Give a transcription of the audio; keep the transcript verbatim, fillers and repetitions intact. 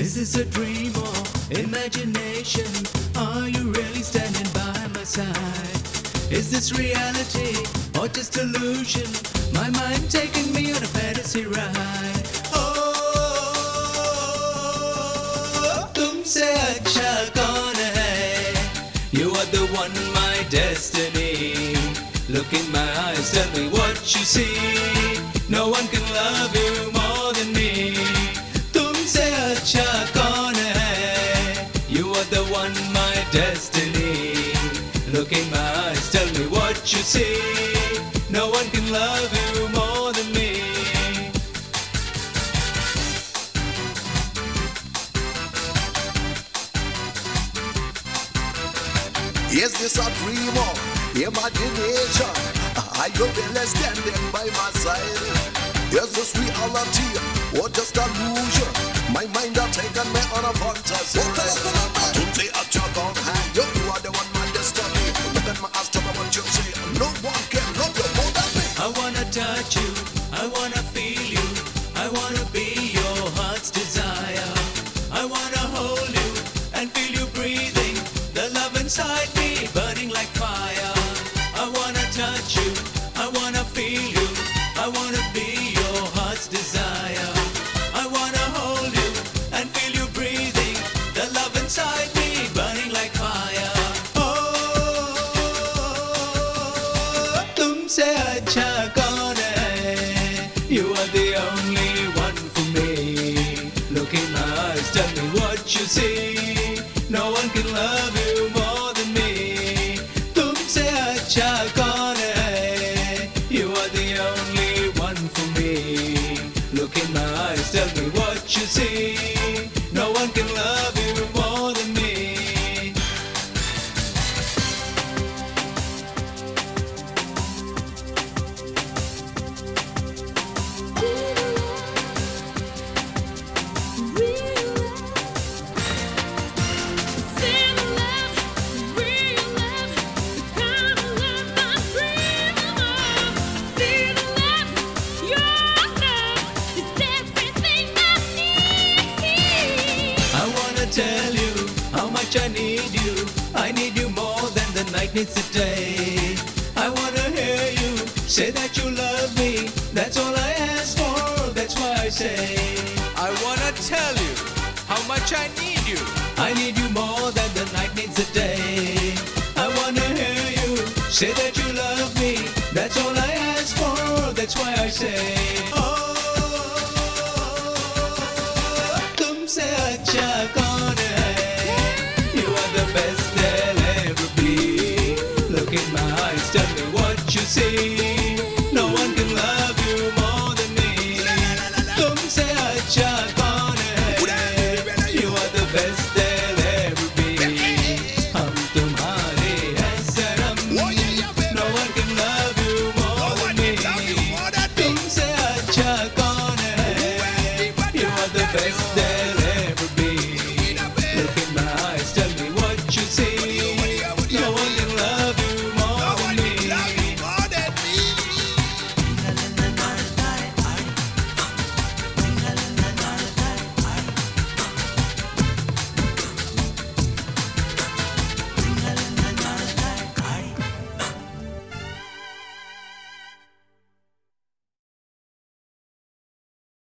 Is this a dream or imagination? Are you really standing by my side? Is this reality or just illusion? My mind taking me on a fantasy ride. Oh, तुमसे अच्छा कौन है? You are the one, my destiny. Look in my eyes, tell me what you see. No one can love you more than me. तुमसे अच्छा कौन है? You are the one, my destiny. Look in my eyes, tell me what you see. No one can love you more than me. Is this a dream or imagination? Are you really standing by my side? Is this reality or just illusion? My mind has taken me on a fantasy ride. Today I jog on hand, yo, you are the one, my destiny. Look at my eyes, tell me what you say. No one can love you more than me. I wanna touch you, I wanna feel you, I wanna be your heart's desire. I wanna hold you and feel you breathing, the love inside me burning like fire. I wanna touch you, I wanna feel you, I wanna be your heart's desire. I wanna hold you and feel you breathing, the love inside me burning like fire. Oh, तुमसे अच्छा कौन है? You are the only one for me. Look in my eyes, tell me what you see. No one can love you more than me. तुमसे अच्छा कौन है? You are the only one for me. Look in my eyes, tell me what you see. No one can love you more than me. I wanna tell you how much I need you. I need you more than the night needs the day. I wanna hear you say that you love me. That's all I ask for, that's why I say I wanna tell you how much I need you. I need you more than the night needs the day. I wanna hear you say that you love me. That's all I ask for, that's why I say oh, तुमसे अच्छा कौन है? You are the best there'll ever be. Look in my eyes, tell me what you see. No one can love you more than me. तुमसे अच्छा